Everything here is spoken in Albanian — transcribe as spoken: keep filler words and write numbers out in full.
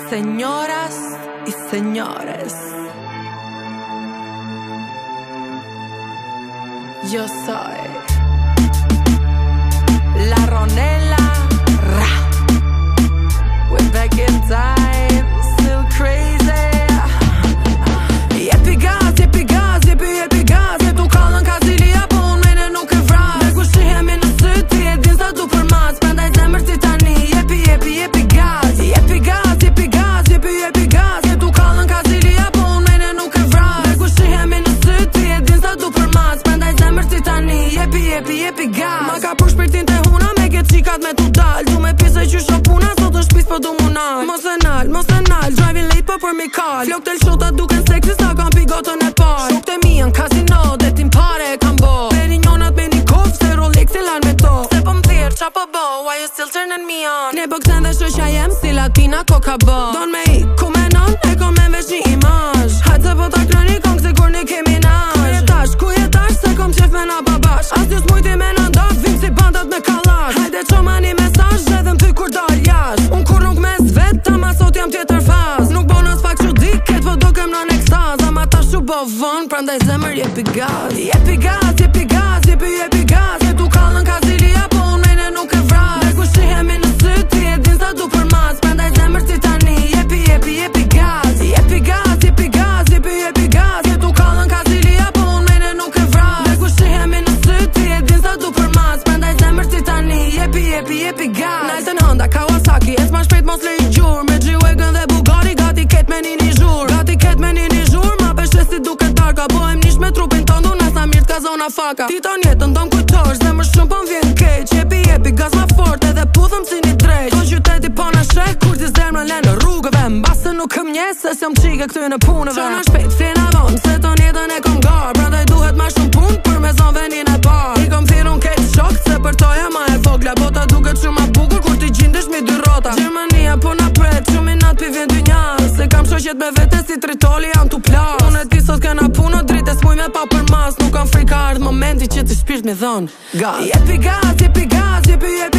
Señoras y señores, yo soy La Ronela Ra. We're back in time, still crazy. Jepi gaz, jepi gaz, jepi jepi gaz. E tu kallën ka zilia, po unë mene nuk e vras. Me ku shihemi në sy, ti e din sa du për mas. Prandaj zemër ti tani, jepi jepi jepi gaz. Jepi gaz, jepi gaz, jepi jepi gaz. E tu kallën ka zilia, po unë mene nuk e vras. Me ku shihemi në sy, ti e din sa du për mas. Prandaj zemër ti tani, jepi jepi jepi gaz. Ma ka për shpirtin te huna, me ke qikat me tu dal. Du me pise qysho puna, sot është pis po du mu nal. Mos e nal, mos e nal, driving late po për mi kal. Flok të lshota duken seksi, sa kam pi gotën e par. Shok të mi në kasino, dhe tim pare e kam bo. Peri njonat me një kof, se Rolex e lan me to. Se po m'thirë, qa po bo, why you still turning me on? Kne po kësen dhe shëshja jem, si latina koka bo. Don me i, ku me non, e kom me veç një imazh. Hajt se po ta kroni kong, se kur një kemi nash. Ku jetash, ku jetash, se kom qef me na babash. As njës mujti me në ndat, vim si bandat me kalash. Hajde qo ma një mesazh, zhedhem ty kur dal jash. Unë kur nuk me zvet, ta ma sot jam tjetër faz. Nuk bo nës pak që dik, ket po do kem në ekstaz. Ama ta shu bo von, prandaj zemër jepi gaz. Jepi gaz, jepi gaz, jepi jepi gaz. E tu kallën ka zilia, po unë mene nuk e vras. Me ku shihemi në sy, ti e din sa du për mas. Prandaj zemër ti tani, jepi jepi jepi gaz. Jepi gaz, jepi gaz, jepi jepi gaz. E tu kallën ka zilia, po unë mene nuk e vras. Me ku shihemi në sy, ti e din sa du për mas. Prandaj zemër ti tani, jepi jepi jepi gaz. Nalten Honda, Kawasaki, es ma shpejt mos le i gjur. Me G-Wagon dhe Bugatti, gati ket me një një zhur. Gati ket me një një zhur, ma peshe si duke tarka. Bohem nish me trupin ton, du nas na mirë t'ka zona faka. Ti ton jetën dom kujtosh, zemër shumë po m'vjen keq. Jepi jepi gaz ma fort, edhe pudhëm si një drejt. Ton qyteti po na shek, kur ti zemrën le në rrugëve. Mbasë nuk këm njes, se s'jom qike këty në punëve. Qona shpejt, frena von, se ton jetën e kom gar. Prandaj duhet ma shumë pun, për me zon venin e par. I kom thirun kejt shok, se për toja ma e vogla. Bota duket shumë ma bukur, kur ti gjindesh mi dy rota. Gjermania po na pret, shumë i nat pi vjen dy njas. Se kam shoqet me vete si tritoli janë tu plas. Unë e ti sot kena puno, dritë e s'muj me pa për mas. Nuk kam frika ardh momenti që ti shpirt mi dhon gaz. Jepi gaz, jepi gaz, jepi jepi